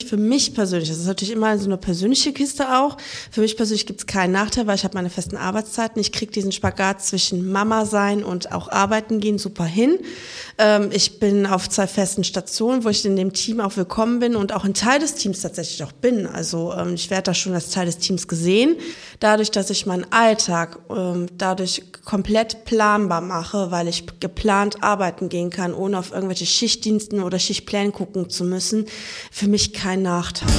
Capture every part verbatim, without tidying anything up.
für mich persönlich, das ist natürlich immer so eine persönliche Kiste auch, für mich persönlich gibt es keinen Nachteil, weil ich habe meine festen Arbeitszeiten. Ich kriege diesen Spagat zwischen Mama sein und auch arbeiten gehen super hin. Ähm, ich bin auf zwei festen Stationen, wo ich in dem Team auch willkommen bin und auch ein Teil des Teams tatsächlich auch bin. Also ähm, ich werde da schon als Teil des Teams gesehen. Dadurch, dass ich meinen Alltag ähm, dadurch komplett planbar mache, weil ich geplant arbeiten gehen kann, ohne auf irgendwelche Schichtdiensten oder Schichtpläne gucken zu müssen, für mich kein Nachteil.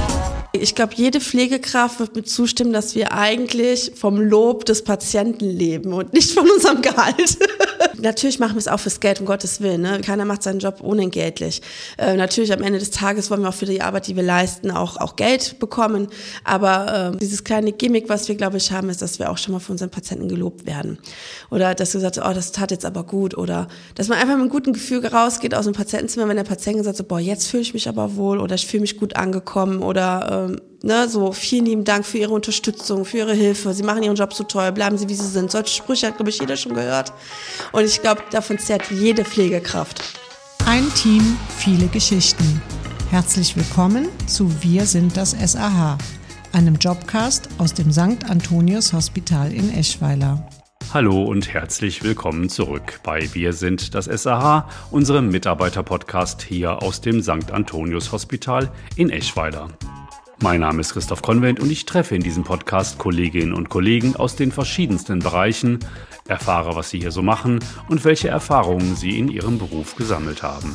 Ich glaube, jede Pflegekraft wird mir zustimmen, dass wir eigentlich vom Lob des Patienten leben und nicht von unserem Gehalt. Natürlich machen wir es auch fürs Geld, um Gottes Willen. Ne? Keiner macht seinen Job unentgeltlich. Äh, natürlich am Ende des Tages wollen wir auch für die Arbeit, die wir leisten, auch, auch Geld bekommen. Aber äh, dieses kleine Gimmick, was wir, glaube ich, haben, ist, dass wir auch schon mal von unseren Patienten gelobt werden. Oder dass gesagt wird, oh, das tat jetzt aber gut. Oder dass man einfach mit einem guten Gefühl rausgeht aus dem Patientenzimmer, wenn der Patient sagt, so, boah, jetzt fühle ich mich aber wohl oder ich fühle mich gut angekommen oder ähm, ne, so vielen lieben Dank für Ihre Unterstützung, für Ihre Hilfe. Sie machen Ihren Job so toll, bleiben Sie, wie Sie sind. Solche Sprüche hat, glaube ich, jeder schon gehört. Und ich glaube, davon zehrt jede Pflegekraft. Ein Team, viele Geschichten. Herzlich willkommen zu Wir sind das S A H, einem Jobcast aus dem Sankt Antonius Hospital in Eschweiler. Hallo und herzlich willkommen zurück bei Wir sind das S A H, unserem Mitarbeiter-Podcast hier aus dem Sankt Antonius Hospital in Eschweiler. Mein Name ist Christoph Konvent und ich treffe in diesem Podcast Kolleginnen und Kollegen aus den verschiedensten Bereichen, erfahre, was sie hier so machen und welche Erfahrungen sie in ihrem Beruf gesammelt haben.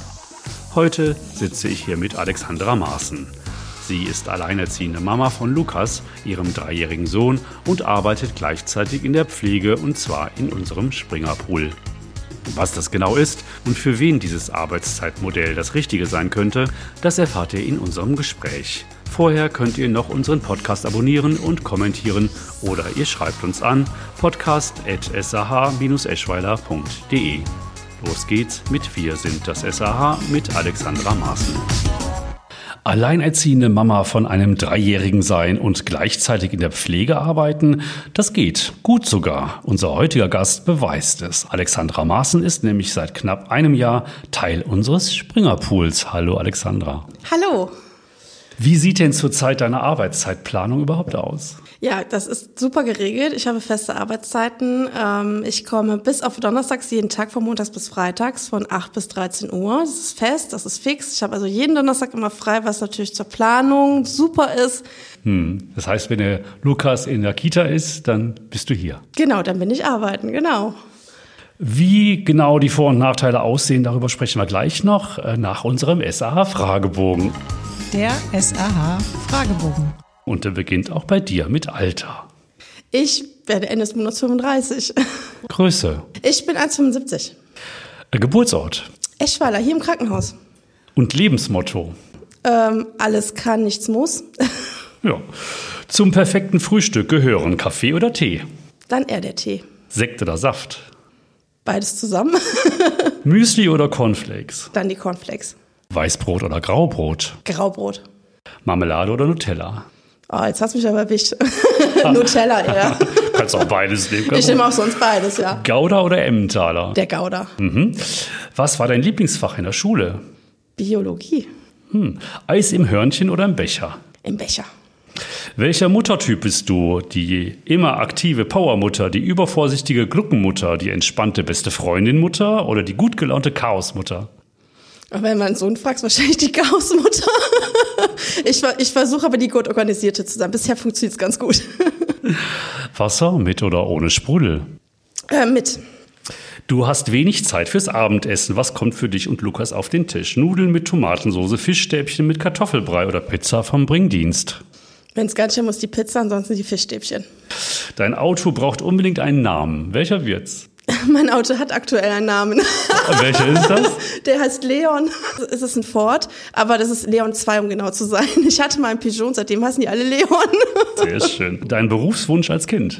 Heute sitze ich hier mit Alexandra Maaßen. Sie ist alleinerziehende Mama von Lukas, ihrem dreijährigen Sohn, und arbeitet gleichzeitig in der Pflege und zwar in unserem Springerpool. Was das genau ist und für wen dieses Arbeitszeitmodell das Richtige sein könnte, das erfahrt ihr in unserem Gespräch. Vorher könnt ihr noch unseren Podcast abonnieren und kommentieren oder ihr schreibt uns an podcast at s a h dash eschweiler punkt d e. Los geht's mit Wir sind das S A H mit Alexandra Maaßen. Alleinerziehende Mama von einem Dreijährigen sein und gleichzeitig in der Pflege arbeiten, das geht. Gut sogar. Unser heutiger Gast beweist es. Alexandra Maaßen ist nämlich seit knapp einem Jahr Teil unseres Springerpools. Hallo Alexandra. Hallo. Wie sieht denn zurzeit deine Arbeitszeitplanung überhaupt aus? Ja, das ist super geregelt. Ich habe feste Arbeitszeiten. Ich komme bis auf Donnerstags jeden Tag von Montags bis Freitags von acht bis dreizehn Uhr. Das ist fest, das ist fix. Ich habe also jeden Donnerstag immer frei, was natürlich zur Planung super ist. Hm. Das heißt, wenn der Lukas in der Kita ist, dann bist du hier. Genau, dann bin ich arbeiten, genau. Wie genau die Vor- und Nachteile aussehen, darüber sprechen wir gleich noch nach unserem S A H-Fragebogen. Der S A H-Fragebogen. Und der beginnt auch bei dir mit Alter. Ich werde Ende des Monats fünfunddreißig. Größe? Ich bin eins Komma fünfundsiebzig. Geburtsort? Eschweiler, hier im Krankenhaus. Und Lebensmotto? Ähm, alles kann, nichts muss. Ja. Zum perfekten Frühstück gehören Kaffee oder Tee? Dann eher der Tee. Sekt oder Saft? Beides zusammen. Müsli oder Cornflakes? Dann die Cornflakes. Weißbrot oder Graubrot? Graubrot. Marmelade oder Nutella? Oh, jetzt hast du mich aber erwischt. Nutella eher. Kannst auch beides nehmen. Ich nehme auch sonst beides, ja. Gouda oder Emmentaler? Der Gouda. Mhm. Was war dein Lieblingsfach in der Schule? Biologie. Hm. Eis im Hörnchen oder im Becher? Im Becher. Welcher Muttertyp bist du? Die immer aktive Powermutter, die übervorsichtige Gluckenmutter, die entspannte beste Freundin-Mutter oder die gut gelaunte Chaosmutter? Wenn man Sohn fragt, wahrscheinlich die Chaosmutter. Ich, ich versuche aber die gut organisierte zu sein. Bisher funktioniert es ganz gut. Wasser mit oder ohne Sprudel? Äh, mit. Du hast wenig Zeit fürs Abendessen. Was kommt für dich und Lukas auf den Tisch? Nudeln mit Tomatensauce, Fischstäbchen mit Kartoffelbrei oder Pizza vom Bringdienst? Wenn es ganz schön muss, die Pizza, ansonsten die Fischstäbchen. Dein Auto braucht unbedingt einen Namen. Welcher wird's? Mein Auto hat aktuell einen Namen. Welcher ist das? Der heißt Leon. Es ist ein Ford, aber das ist Leon zwei, um genau zu sein. Ich hatte mal einen Peugeot und seitdem heißen die alle Leon. Sehr schön. Dein Berufswunsch als Kind?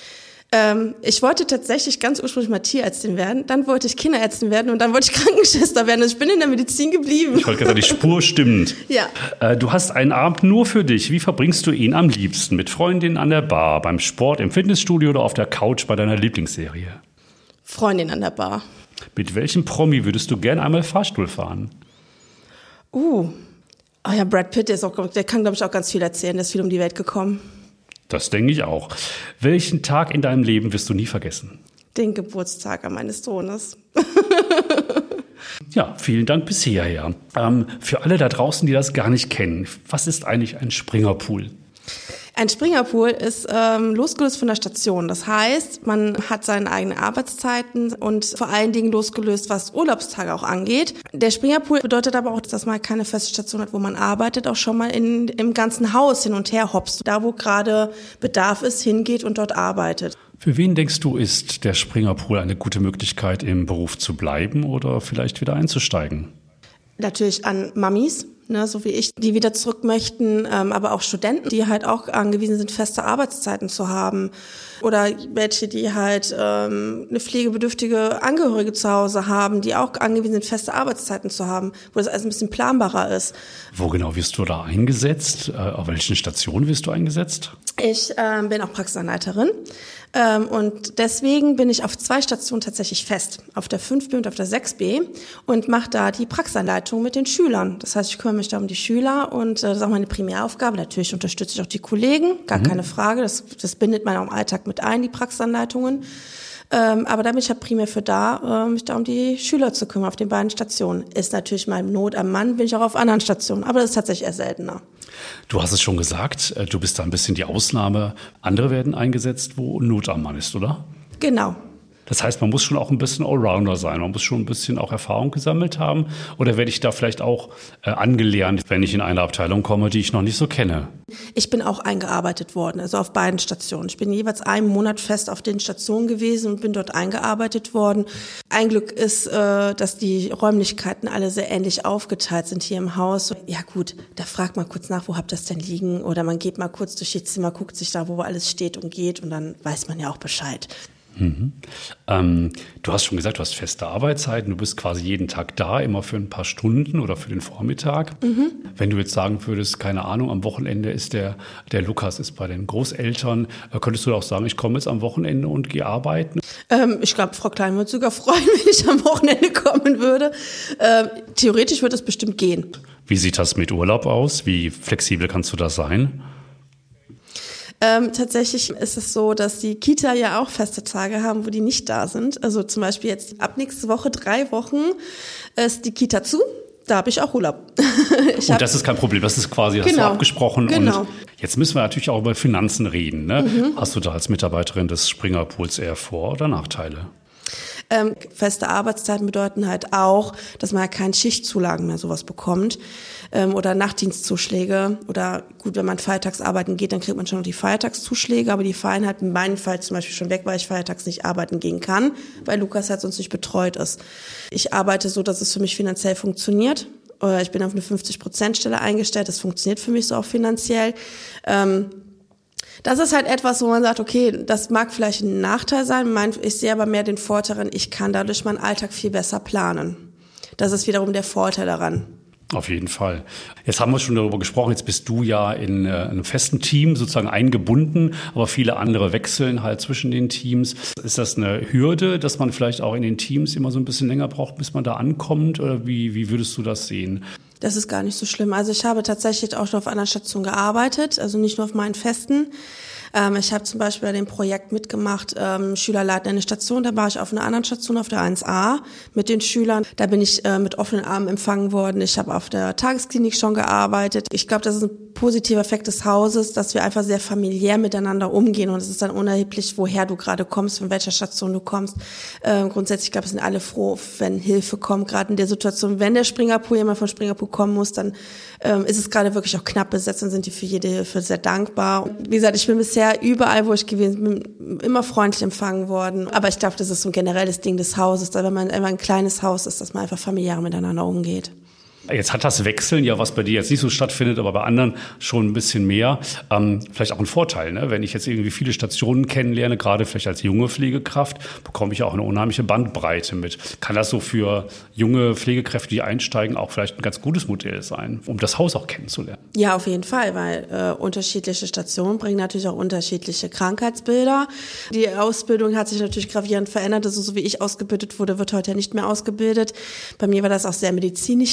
Ähm, ich wollte tatsächlich ganz ursprünglich mal Tierärztin werden, dann wollte ich Kinderärztin werden und dann wollte ich Krankenschwester werden. Also ich bin in der Medizin geblieben. Ich wollte gerade sagen, die Spur stimmt. Ja. Äh, du hast einen Abend nur für dich. Wie verbringst du ihn am liebsten? Mit Freundinnen an der Bar, beim Sport, im Fitnessstudio oder auf der Couch bei deiner Lieblingsserie? Freundin an der Bar. Mit welchem Promi würdest du gern einmal Fahrstuhl fahren? Uh, Oh ja, Brad Pitt, der, ist auch, der kann, glaube ich, auch ganz viel erzählen. Der ist viel um die Welt gekommen. Das denke ich auch. Welchen Tag in deinem Leben wirst du nie vergessen? Den Geburtstag meines Sohnes. Ja, vielen Dank bis hierher. Ähm, für alle da draußen, die das gar nicht kennen, was ist eigentlich ein Springerpool? Ein Springerpool ist ähm, losgelöst von der Station. Das heißt, man hat seine eigenen Arbeitszeiten und vor allen Dingen losgelöst, was Urlaubstage auch angeht. Der Springerpool bedeutet aber auch, dass man keine feste Station hat, wo man arbeitet, auch schon mal in, im ganzen Haus hin und her hopst. Da, wo gerade Bedarf ist, hingeht und dort arbeitet. Für wen denkst du, ist der Springerpool eine gute Möglichkeit, im Beruf zu bleiben oder vielleicht wieder einzusteigen? Natürlich an Mamis, ne, so wie ich, die wieder zurück möchten, ähm, aber auch Studenten, die halt auch angewiesen sind, feste Arbeitszeiten zu haben. Oder welche, die halt ähm, eine pflegebedürftige Angehörige zu Hause haben, die auch angewiesen sind, feste Arbeitszeiten zu haben, wo das alles ein bisschen planbarer ist. Wo genau wirst du da eingesetzt? Äh, auf welchen Stationen wirst du eingesetzt? Ich ähm, bin auch Praxisanleiterin. Ähm, und deswegen bin ich auf zwei Stationen tatsächlich fest, auf der fünf B und auf der sechs B und mache da die Praxisanleitung mit den Schülern. Das heißt, ich kümmere mich da um die Schüler und äh, das ist auch meine Primäraufgabe. Natürlich unterstütze ich auch die Kollegen, gar mhm. keine Frage. Das, das bindet man auch im Alltag mit ein, die Praxisanleitungen. Ähm, aber da bin ich ja primär für da, äh, mich da um die Schüler zu kümmern auf den beiden Stationen. Ist natürlich mal Not am Mann, bin ich auch auf anderen Stationen, aber das ist tatsächlich eher seltener. Du hast es schon gesagt, du bist da ein bisschen die Ausnahme. Andere werden eingesetzt, wo Not am Mann ist, oder? Genau. Das heißt, man muss schon auch ein bisschen Allrounder sein, man muss schon ein bisschen auch Erfahrung gesammelt haben. Oder werde ich da vielleicht auch äh, angelernt, wenn ich in eine Abteilung komme, die ich noch nicht so kenne? Ich bin auch eingearbeitet worden, also auf beiden Stationen. Ich bin jeweils einen Monat fest auf den Stationen gewesen und bin dort eingearbeitet worden. Ein Glück ist, äh, dass die Räumlichkeiten alle sehr ähnlich aufgeteilt sind hier im Haus. Ja gut, da fragt man kurz nach, wo habt ihr das denn liegen? Oder man geht mal kurz durch die Zimmer, guckt sich da, wo alles steht und geht und dann weiß man ja auch Bescheid. Mhm. Ähm, du hast schon gesagt, du hast feste Arbeitszeiten, du bist quasi jeden Tag da, immer für ein paar Stunden oder für den Vormittag. Mhm. Wenn du jetzt sagen würdest, keine Ahnung, am Wochenende ist der, der Lukas ist bei den Großeltern, äh, könntest du auch sagen, ich komme jetzt am Wochenende und gehe arbeiten? Ähm, ich glaube, Frau Klein würde sogar freuen, wenn ich am Wochenende kommen würde. Ähm, theoretisch würde es bestimmt gehen. Wie sieht das mit Urlaub aus? Wie flexibel kannst du das sein? Ähm, tatsächlich ist es so, dass die Kita ja auch feste Tage haben, wo die nicht da sind. Also zum Beispiel jetzt ab nächste Woche, drei Wochen, ist die Kita zu. Da habe ich auch Urlaub. ich und das ist kein Problem, das ist quasi, hast genau, du abgesprochen. Genau. Und jetzt müssen wir natürlich auch über Finanzen reden. Ne? Mhm. Hast du da als Mitarbeiterin des Springerpools eher Vor- oder Nachteile? Ähm, feste Arbeitszeiten bedeuten halt auch, dass man ja keine Schichtzulagen mehr sowas bekommt ähm, oder Nachtdienstzuschläge oder gut, wenn man feiertags arbeiten geht, dann kriegt man schon noch die Feiertagszuschläge, aber die fallen halt in meinem Fall zum Beispiel schon weg, weil ich feiertags nicht arbeiten gehen kann, weil Lukas halt sonst nicht betreut ist. Ich arbeite so, dass es für mich finanziell funktioniert. Ich bin auf eine fünfzig Prozent Stelle eingestellt, das funktioniert für mich so auch finanziell. Ähm, Das ist halt etwas, wo man sagt, okay, das mag vielleicht ein Nachteil sein. Ich sehe aber mehr den Vorteil, ich kann dadurch meinen Alltag viel besser planen. Das ist wiederum der Vorteil daran. Auf jeden Fall. Jetzt haben wir schon darüber gesprochen, jetzt bist du ja in äh, einem festen Team sozusagen eingebunden, aber viele andere wechseln halt zwischen den Teams. Ist das eine Hürde, dass man vielleicht auch in den Teams immer so ein bisschen länger braucht, bis man da ankommt? Oder wie, wie würdest du das sehen? Das ist gar nicht so schlimm. Also ich habe tatsächlich auch schon auf einer Station gearbeitet, also nicht nur auf meinen festen. Ähm, ich habe zum Beispiel bei dem Projekt mitgemacht, ähm, Schüler leiten eine Station, da war ich auf einer anderen Station, auf der eins a mit den Schülern. Da bin ich äh, mit offenen Armen empfangen worden. Ich habe auf der Tagesklinik schon gearbeitet. Ich glaube, das ist ein positiver Effekt des Hauses, dass wir einfach sehr familiär miteinander umgehen und es ist dann unerheblich, woher du gerade kommst, von welcher Station du kommst. Ähm, grundsätzlich, glaube ich, sind alle froh, wenn Hilfe kommt, gerade in der Situation, wenn der Springerpool, jemand von Springerpool kommen muss, dann ähm, ist es gerade wirklich auch knapp besetzt und sind die für jede Hilfe sehr dankbar. Und wie gesagt, ich bin bisher überall, wo ich gewesen bin, immer freundlich empfangen worden. Aber ich glaube, das ist so ein generelles Ding des Hauses, da wenn man einfach ein kleines Haus ist, dass man einfach familiär miteinander umgeht. Jetzt hat das Wechseln ja, was bei dir jetzt nicht so stattfindet, aber bei anderen schon ein bisschen mehr, ähm, vielleicht auch ein Vorteil, ne? Wenn ich jetzt irgendwie viele Stationen kennenlerne, gerade vielleicht als junge Pflegekraft, bekomme ich auch eine unheimliche Bandbreite mit. Kann das so für junge Pflegekräfte, die einsteigen, auch vielleicht ein ganz gutes Modell sein, um das Haus auch kennenzulernen? Ja, auf jeden Fall, weil äh, unterschiedliche Stationen bringen natürlich auch unterschiedliche Krankheitsbilder. Die Ausbildung hat sich natürlich gravierend verändert. Also so wie ich ausgebildet wurde, wird heute ja nicht mehr ausgebildet. Bei mir war das auch sehr medizinisch. Da wurde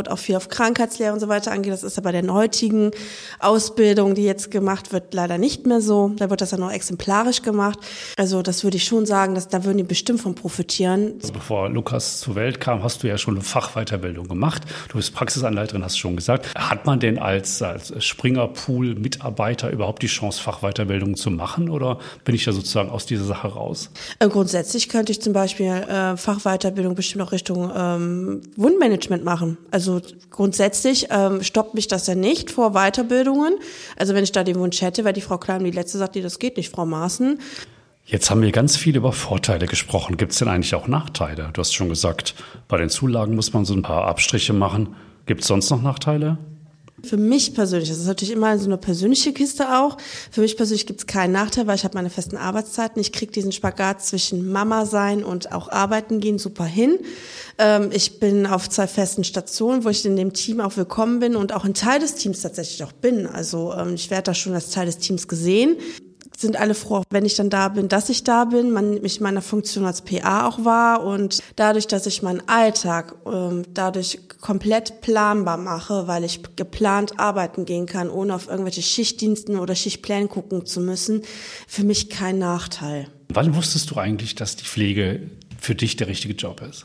wurde auch viel auf Krankheitslehre und so weiter angeht. Das ist ja bei der heutigen Ausbildung, die jetzt gemacht wird, leider nicht mehr so. Da wird das ja noch exemplarisch gemacht. Also das würde ich schon sagen, dass da würden die bestimmt von profitieren. Also bevor Lukas zur Welt kam, hast du ja schon eine Fachweiterbildung gemacht. Du bist Praxisanleiterin, hast du schon gesagt. Hat man denn als, als Springer-Pool-Mitarbeiter überhaupt die Chance, Fachweiterbildung zu machen? Oder bin ich da sozusagen aus dieser Sache raus? Äh, grundsätzlich könnte ich zum Beispiel äh, Fachweiterbildung bestimmt auch Richtung ähm, Wundmanagement machen. Also grundsätzlich ähm, stoppt mich das ja nicht vor Weiterbildungen. Also wenn ich da den Wunsch hätte, wäre die Frau Klein die letzte, sagt, die das geht nicht, Frau Maaßen. Jetzt haben wir ganz viel über Vorteile gesprochen. Gibt es denn eigentlich auch Nachteile? Du hast schon gesagt, bei den Zulagen muss man so ein paar Abstriche machen. Gibt es sonst noch Nachteile? Für mich persönlich, das ist natürlich immer so eine persönliche Kiste auch. Für mich persönlich gibt es keinen Nachteil, weil ich habe meine festen Arbeitszeiten. Ich kriege diesen Spagat zwischen Mama sein und auch arbeiten gehen super hin. Ähm, ich bin auf zwei festen Stationen, wo ich in dem Team auch willkommen bin und auch ein Teil des Teams tatsächlich auch bin. Also ähm, ich werde da schon als Teil des Teams gesehen. Sind alle froh, wenn ich dann da bin, dass ich da bin, man mich in meiner Funktion als P A auch war und dadurch, dass ich meinen Alltag ähm, dadurch komplett planbar mache, weil ich geplant arbeiten gehen kann, ohne auf irgendwelche Schichtdiensten oder Schichtpläne gucken zu müssen, für mich kein Nachteil. Wann wusstest du eigentlich, dass die Pflege für dich der richtige Job ist?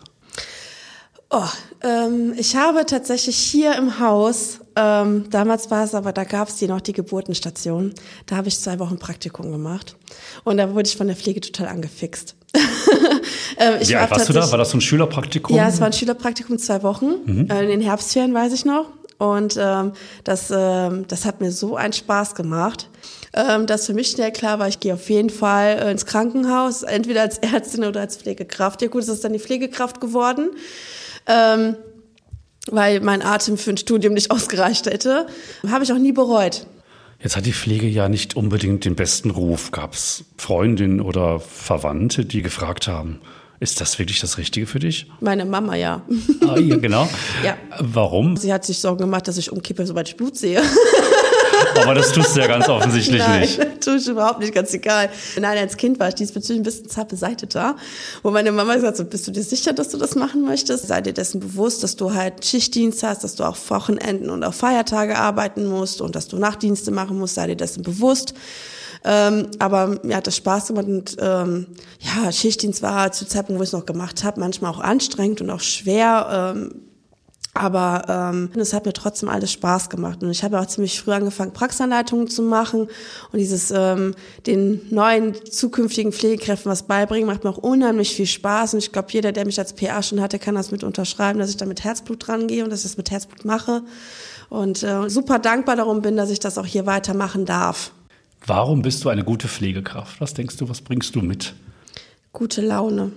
Oh, ähm, ich habe tatsächlich hier im Haus, ähm, damals war es aber, da gab es die noch die Geburtenstation, da habe ich zwei Wochen Praktikum gemacht und da wurde ich von der Pflege total angefixt. ähm, ich Wie alt warst du da? War das so ein Schülerpraktikum? Ja, es war ein Schülerpraktikum, zwei Wochen, mhm. äh, in den Herbstferien weiß ich noch und ähm, das, ähm, das hat mir so einen Spaß gemacht. Ähm, dass für mich schnell klar war, ich gehe auf jeden Fall äh, ins Krankenhaus, entweder als Ärztin oder als Pflegekraft. Ja gut, es ist dann die Pflegekraft geworden. Ähm, weil mein Atem für ein Studium nicht ausgereicht hätte. Habe ich auch nie bereut. Jetzt hat die Pflege ja nicht unbedingt den besten Ruf. Gab es Freundinnen oder Verwandte, die gefragt haben, ist das wirklich das Richtige für dich? Meine Mama, ja. Ah, ja, genau. Ja. Warum? Sie hat sich Sorgen gemacht, dass ich umkippe, sobald ich Blut sehe. Aber das tust du ja ganz offensichtlich Nein, nicht. Nein, tue ich überhaupt nicht, ganz egal. Nein, als Kind war ich diesbezüglich ein bisschen zart beseiteter, wo meine Mama gesagt hat, bist du dir sicher, dass du das machen möchtest? Sei dir dessen bewusst, dass du halt Schichtdienst hast, dass du auch Wochenenden und auch Feiertage arbeiten musst und dass du Nachtdienste machen musst, sei dir dessen bewusst. Ähm, aber mir hat das Spaß gemacht und ähm, ja, Schichtdienst war zu Zeitpunkt, wo ich es noch gemacht habe, manchmal auch anstrengend und auch schwer. Ähm, Aber ähm, es hat mir trotzdem alles Spaß gemacht. Und ich habe auch ziemlich früh angefangen, Praxisanleitungen zu machen. Und dieses ähm, den neuen zukünftigen Pflegekräften was beibringen, macht mir auch unheimlich viel Spaß. Und ich glaube, jeder, der mich als P A schon hatte, kann das mit unterschreiben, dass ich da mit Herzblut rangehe und dass ich das mit Herzblut mache. Und äh, super dankbar darum bin, dass ich das auch hier weitermachen darf. Warum bist du eine gute Pflegekraft? Was denkst du, was bringst du mit? Gute Laune.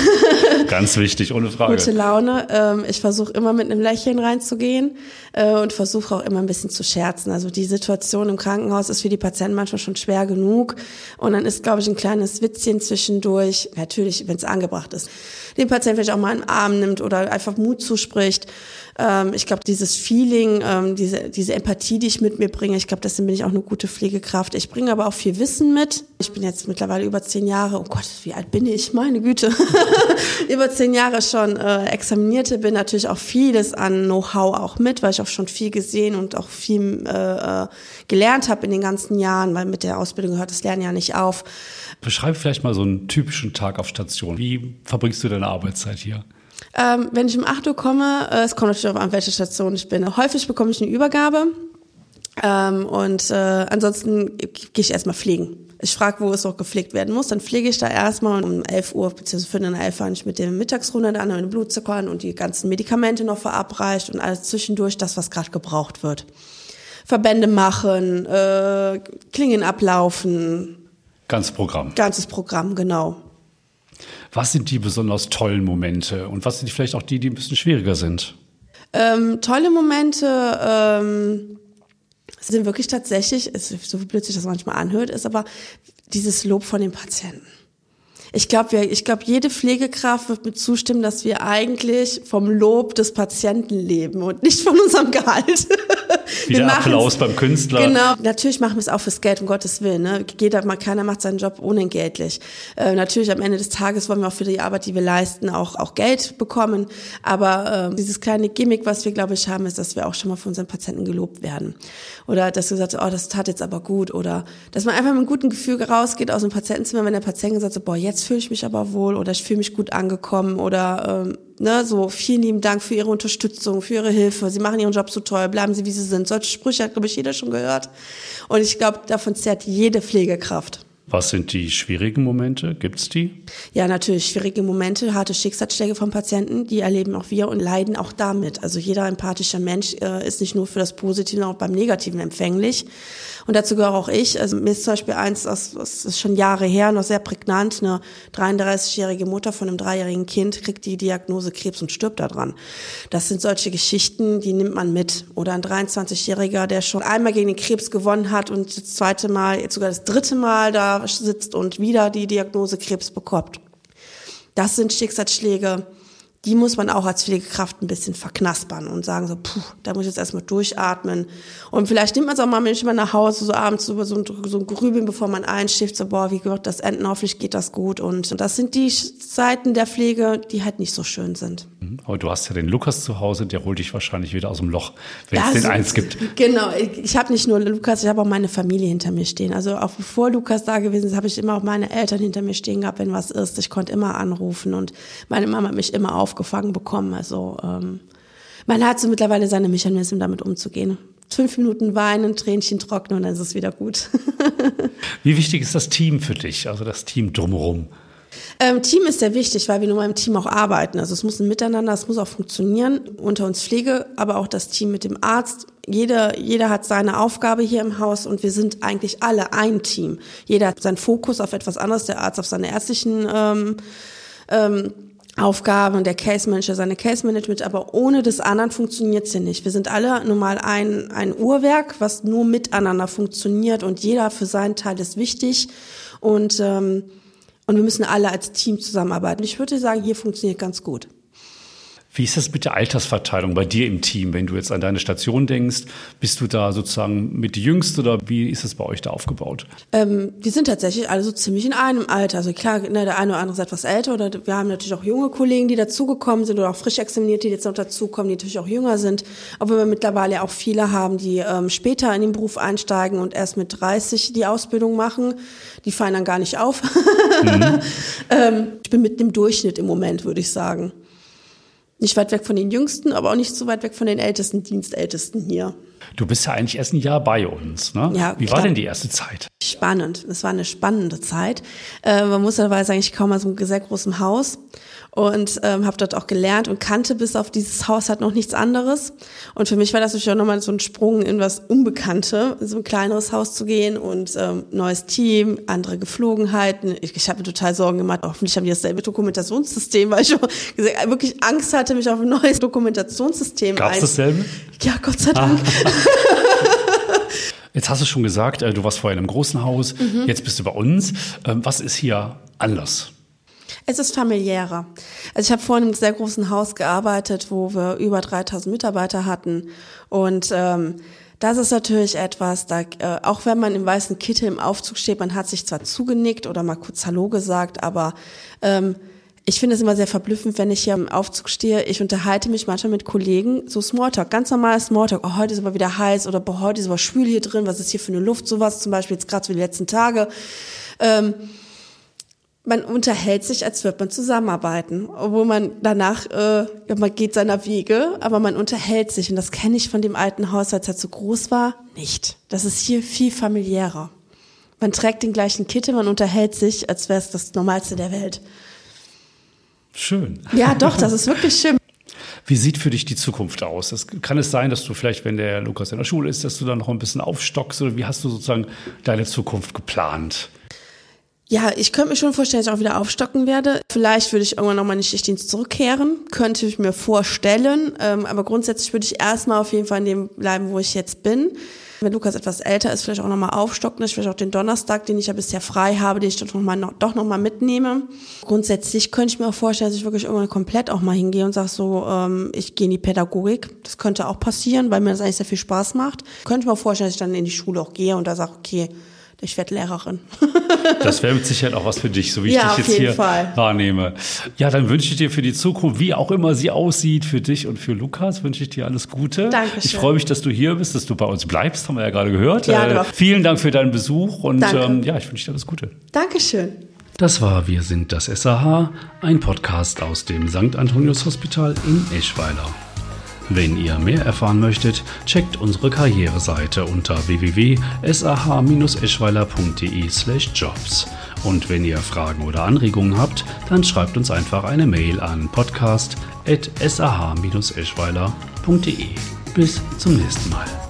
Ganz wichtig, ohne Frage. Gute Laune. Ich versuche immer mit einem Lächeln reinzugehen und versuche auch immer ein bisschen zu scherzen. Also die Situation im Krankenhaus ist für die Patienten manchmal schon schwer genug. Und dann ist, glaube ich, ein kleines Witzchen zwischendurch, natürlich, wenn es angebracht ist, den Patienten vielleicht auch mal in den Arm nimmt oder einfach Mut zuspricht. Ich glaube, dieses Feeling, diese, diese Empathie, die ich mit mir bringe, ich glaube, deswegen bin ich auch eine gute Pflegekraft. Ich bringe aber auch viel Wissen mit. Ich bin jetzt mittlerweile über zehn Jahre, oh Gott, wie alt bin ich? Meine Güte. über zehn Jahre schon äh, Examinierte, bin natürlich auch vieles an Know-how auch mit, weil ich auch schon viel gesehen und auch viel äh, gelernt habe in den ganzen Jahren, weil mit der Ausbildung hört das Lernen ja nicht auf. Beschreib vielleicht mal so einen typischen Tag auf Station. Wie verbringst du deine Arbeitszeit hier? Ähm, wenn ich um acht Uhr komme, äh, es kommt natürlich auch an, welche Station ich bin. Häufig bekomme ich eine Übergabe ähm, und äh, ansonsten gehe ich erstmal pflegen. Ich frage, wo es noch gepflegt werden muss, dann pflege ich da erstmal und um elf Uhr bzw. Viertel nach elf fange ich mit der Mittagsrunde an, meine Blutzucker an und die ganzen Medikamente noch verabreicht und alles zwischendurch, das, was gerade gebraucht wird. Verbände machen, äh, Klingen ablaufen. Ganzes Programm. Ganzes Programm, genau. Was sind die besonders tollen Momente und was sind vielleicht auch die, die ein bisschen schwieriger sind? Ähm, tolle Momente ähm, sind wirklich tatsächlich, ist, so blöd sich das manchmal anhört, ist aber dieses Lob von den Patienten. Ich glaube, ich glaube, jede Pflegekraft wird mir zustimmen, dass wir eigentlich vom Lob des Patienten leben und nicht von unserem Gehalt. Wie der Applaus beim Künstler. Genau. Natürlich machen wir es auch fürs Geld, um Gottes Willen. Ne? Jeder, keiner macht seinen Job unentgeltlich. Äh, natürlich am Ende des Tages wollen wir auch für die Arbeit, die wir leisten, auch, auch Geld bekommen. Aber äh, dieses kleine Gimmick, was wir, glaube ich, haben, ist, dass wir auch schon mal von unseren Patienten gelobt werden. Oder dass wir gesagt haben, oh, das tat jetzt aber gut. Oder dass man einfach mit einem guten Gefühl rausgeht aus dem Patientenzimmer, wenn der Patient gesagt hat, boah, jetzt fühle ich mich aber wohl oder ich fühle mich gut angekommen oder ähm, ne, so vielen lieben Dank für Ihre Unterstützung, für Ihre Hilfe. Sie machen Ihren Job so toll, bleiben Sie, wie Sie sind. Solche Sprüche hat, glaube ich, jeder schon gehört. Und ich glaube, davon zehrt jede Pflegekraft. Was sind die schwierigen Momente? Gibt's die? Ja, natürlich schwierige Momente, harte Schicksalsschläge von Patienten, die erleben auch wir und leiden auch damit. Also jeder empathische Mensch äh, ist nicht nur für das Positive, sondern auch beim Negativen empfänglich. Und dazu gehöre auch ich. Also mir ist zum Beispiel eins, das, das ist schon Jahre her, noch sehr prägnant, eine dreiunddreißigjährige Mutter von einem dreijährigen Kind kriegt die Diagnose Krebs und stirbt daran. Das sind solche Geschichten, die nimmt man mit. Oder ein dreiundzwanzigjähriger, der schon einmal gegen den Krebs gewonnen hat und das zweite Mal, jetzt sogar das dritte Mal da sitzt und wieder die Diagnose Krebs bekommt. Das sind Schicksalsschläge, die muss man auch als Pflegekraft ein bisschen verknaspern und sagen so, puh, da muss ich jetzt erstmal durchatmen. Und vielleicht nimmt man es auch mal manchmal nach Hause, so abends über so ein, so ein Grübeln, bevor man einschläft, so, boah, wie wird das enden, hoffentlich geht das gut. Und das sind die Seiten der Pflege, die halt nicht so schön sind. Aber du hast ja den Lukas zu Hause, der holt dich wahrscheinlich wieder aus dem Loch, wenn ja, es den so, eins gibt. Genau, ich, ich habe nicht nur Lukas, ich habe auch meine Familie hinter mir stehen. Also auch bevor Lukas da gewesen ist, habe ich immer auch meine Eltern hinter mir stehen gehabt, wenn was ist. Ich konnte immer anrufen und meine Mama hat mich immer aufgefangen bekommen. Also ähm, man hat so mittlerweile seine Mechanismen, damit umzugehen. Fünf Minuten weinen, Tränchen trocknen und dann ist es wieder gut. Wie wichtig ist das Team für dich, also das Team drumherum? Ähm, Team ist sehr wichtig, weil wir nur mal im Team auch arbeiten. Also es muss ein Miteinander, es muss auch funktionieren. Unter uns Pflege, aber auch das Team mit dem Arzt. Jeder, jeder hat seine Aufgabe hier im Haus und wir sind eigentlich alle ein Team. Jeder hat seinen Fokus auf etwas anderes, der Arzt auf seine ärztlichen ähm, ähm, Aufgaben, der Case Manager seine Case Management, aber ohne des anderen funktioniert es ja nicht. Wir sind alle nun mal ein, ein Uhrwerk, was nur miteinander funktioniert und jeder für seinen Teil ist wichtig und ähm, Und wir müssen alle als Team zusammenarbeiten. Ich würde sagen, hier funktioniert ganz gut. Wie ist das mit der Altersverteilung bei dir im Team? Wenn du jetzt an deine Station denkst, bist du da sozusagen mit die Jüngste oder wie ist es bei euch da aufgebaut? Ähm, die sind tatsächlich alle so ziemlich in einem Alter. Also klar, ne, der eine oder andere ist etwas älter oder wir haben natürlich auch junge Kollegen, die dazugekommen sind oder auch frisch examinierte, die jetzt noch dazukommen, die natürlich auch jünger sind. Obwohl wir mittlerweile auch viele haben, die ähm, später in den Beruf einsteigen und erst mit dreißig die Ausbildung machen. Die fallen dann gar nicht auf. Mhm. ähm, ich bin mit dem Durchschnitt im Moment, würde ich sagen. Nicht weit weg von den Jüngsten, aber auch nicht so weit weg von den ältesten Dienstältesten hier. Du bist ja eigentlich erst ein Jahr bei uns, ne? Ja, Wie klar. war denn die erste Zeit? Spannend. Es war eine spannende Zeit. Äh, man muss dabei sagen, ich komme aus einem sehr großen Haus und ähm, habe dort auch gelernt und kannte bis auf dieses Haus halt noch nichts anderes. Und für mich war das natürlich auch nochmal so ein Sprung in was Unbekannte, in so ein kleineres Haus zu gehen und ähm, neues Team, andere Geflogenheiten. Ich, ich habe mir total Sorgen gemacht, hoffentlich haben die dasselbe Dokumentationssystem, weil ich schon wirklich Angst hatte, mich auf ein neues Dokumentationssystem Gab's ein... dasselbe? Ja, Gott sei Dank. Ah. Jetzt hast du schon gesagt, du warst vorher in einem großen Haus, mhm. Jetzt bist du bei uns. Was ist hier anders? Es ist familiärer. Also ich habe vorhin in einem sehr großen Haus gearbeitet, wo wir über dreitausend Mitarbeiter hatten und ähm, das ist natürlich etwas, da, äh, auch wenn man im weißen Kittel im Aufzug steht, man hat sich zwar zugenickt oder mal kurz Hallo gesagt, aber ähm, ich finde es immer sehr verblüffend, wenn ich hier im Aufzug stehe. Ich unterhalte mich manchmal mit Kollegen, so Smalltalk, ganz normal Smalltalk. Oh, heute ist aber wieder heiß oder boah, heute ist aber schwül hier drin. Was ist hier für eine Luft? Sowas zum Beispiel jetzt gerade so die letzten Tage. Ähm, man unterhält sich, als würde man zusammenarbeiten, obwohl man danach, äh, man geht seiner Wege, aber man unterhält sich. Und das kenne ich von dem alten Haus, als es so groß war, nicht. Das ist hier viel familiärer. Man trägt den gleichen Kittel, man unterhält sich, als wäre es das Normalste der Welt. Schön. Ja, doch, das ist wirklich schön. Wie sieht für dich die Zukunft aus? Es, kann es sein, dass du vielleicht, wenn der Lukas in der Schule ist, dass du dann noch ein bisschen aufstockst? Oder wie hast du sozusagen deine Zukunft geplant? Ja, ich könnte mir schon vorstellen, dass ich auch wieder aufstocken werde. Vielleicht würde ich irgendwann nochmal in den Schichtdienst zurückkehren, könnte ich mir vorstellen. Ähm, aber grundsätzlich würde ich erstmal auf jeden Fall in dem bleiben, wo ich jetzt bin. Wenn Lukas etwas älter ist, vielleicht auch nochmal aufstocken, dass ich vielleicht auch den Donnerstag, den ich ja bisher frei habe, den ich doch nochmal noch, doch noch mal mitnehme. Grundsätzlich könnte ich mir auch vorstellen, dass ich wirklich irgendwann komplett auch mal hingehe und sage so, ähm, ich gehe in die Pädagogik. Das könnte auch passieren, weil mir das eigentlich sehr viel Spaß macht. Könnte ich mir auch vorstellen, dass ich dann in die Schule auch gehe und da sage, okay, ich werde Lehrerin. Das wäre mit Sicherheit auch was für dich, so wie ich ja, dich jetzt hier Fall. wahrnehme. Ja, dann wünsche ich dir für die Zukunft, wie auch immer sie aussieht, für dich und für Lukas, wünsche ich dir alles Gute. Dankeschön. Ich freue mich, dass du hier bist, dass du bei uns bleibst, haben wir ja gerade gehört. Ja, äh, vielen Dank für deinen Besuch und ähm, ja, ich wünsche dir alles Gute. Dankeschön. Das war Wir sind das S A H, ein Podcast aus dem Sankt Antonius Hospital in Eschweiler. Wenn ihr mehr erfahren möchtet, checkt unsere Karriereseite unter w w w punkt s a h bindestrich eschweiler punkt d e slash jobs. Und wenn ihr Fragen oder Anregungen habt, dann schreibt uns einfach eine Mail an podcast at s a h bindestrich eschweiler punkt d e. Bis zum nächsten Mal.